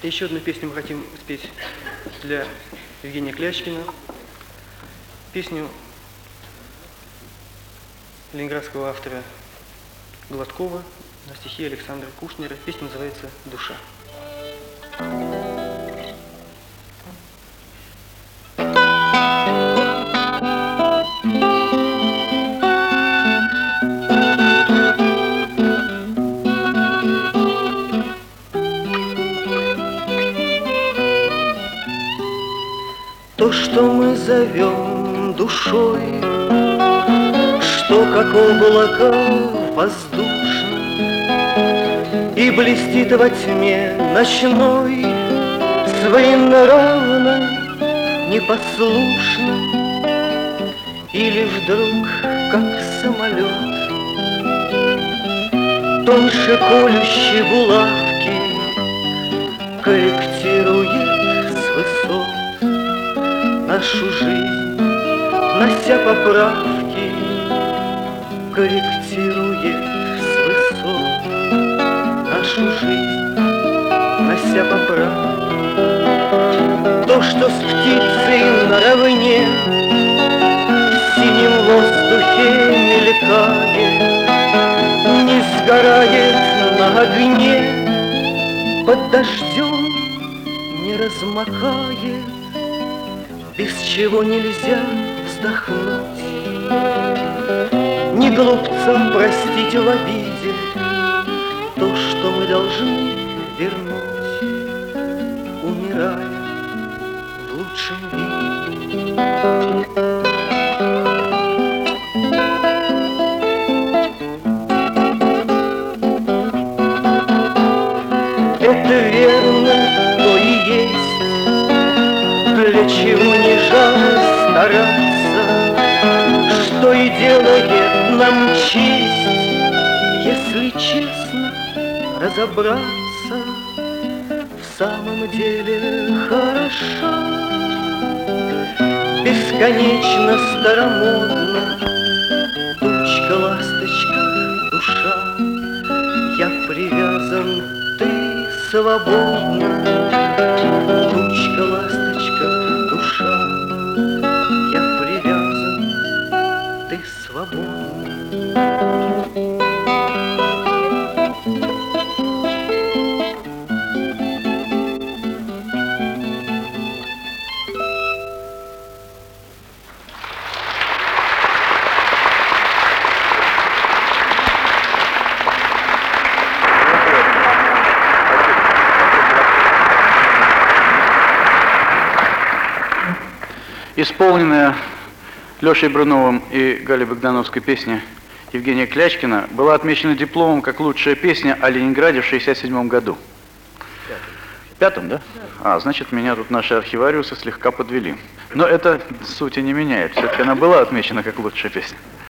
Еще одну песню мы хотим спеть для Евгения Клячкина. Песню ленинградского автора Гладкова на стихи Александра Кушнера. Песня называется «Душа». То, что мы зовем душой, что как облако воздушно и блестит во тьме ночной, своенравно, непослушно, или вдруг, как самолет, тоньше колющей булавки корректирует с высот нашу жизнь, нося поправки, корректирует с высот нашу жизнь, нося поправки. То, что с птицей наравне в синем воздухе мелькает, не сгорает на огне, под дождем не размокает, без чего нельзя вздохнуть, не глупца простить в обиде то, что мы должны вернуть, умирая в лучшем виде. Это верно, то и есть, для чего не жаль стараться, что и делает нам честь, если честно разобраться, в самом деле хороша, бесконечно старомодна тучка, ласточка, душа. Я привязан, ты свободна, тучка, ласточка, душа. Я привязан, ты свободна. Исполненная Лешей Брюновым и Галей Богдановской песня Евгения Клячкина была отмечена дипломом как лучшая песня о Ленинграде в 1967 году. В пятом, да? А, значит, меня тут наши архивариусы слегка подвели. Но это сути не меняет. Все-таки она была отмечена как лучшая песня.